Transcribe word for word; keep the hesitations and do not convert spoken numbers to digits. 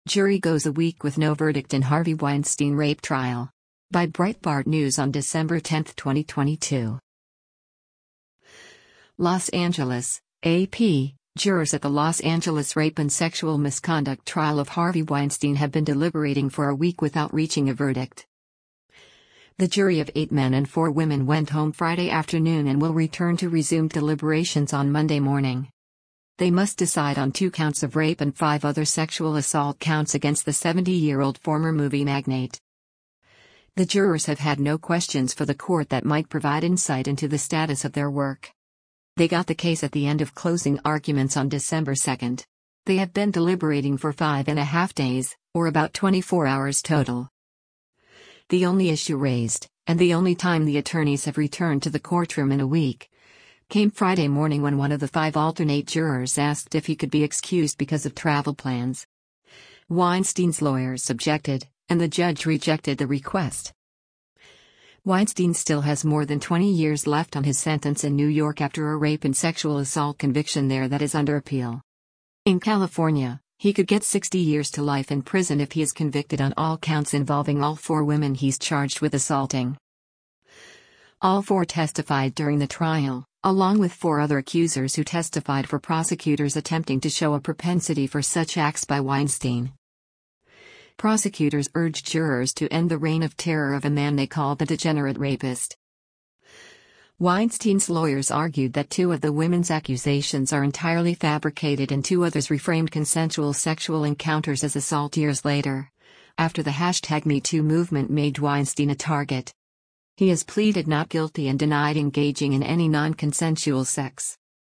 Jury goes a week with no verdict in Harvey Weinstein rape trial. By Breitbart News on December tenth, twenty twenty-two. Los Angeles, A P. Jurors at the Los Angeles rape and sexual misconduct trial of Harvey Weinstein have been deliberating for a week without reaching a verdict. The jury of eight men and four women went home Friday afternoon and will return to resumed deliberations on Monday morning. They must decide on two counts of rape and five other sexual assault counts against the seventy-year-old former movie magnate. The jurors have had no questions for the court that might provide insight into the status of their work. They got the case at the end of closing arguments on December second. They have been deliberating for five and a half days, or about twenty-four hours total. The only issue raised, and the only time the attorneys have returned to the courtroom in a week, came Friday morning when one of the five alternate jurors asked if he could be excused because of travel plans. Weinstein's lawyers objected, and the judge rejected the request. Weinstein still has more than twenty years left on his sentence in New York after a rape and sexual assault conviction there that is under appeal. In California, he could get sixty years to life in prison if he is convicted on all counts involving all four women he's charged with assaulting. All four testified during the trial, along with four other accusers who testified for prosecutors attempting to show a propensity for such acts by Weinstein. Prosecutors urged jurors to end the reign of terror of a man they called the degenerate rapist. Weinstein's lawyers argued that two of the women's accusations are entirely fabricated and two others reframed consensual sexual encounters as assault years later, after the hashtag MeToo movement made Weinstein a target. He has pleaded not guilty and denied engaging in any non-consensual sex.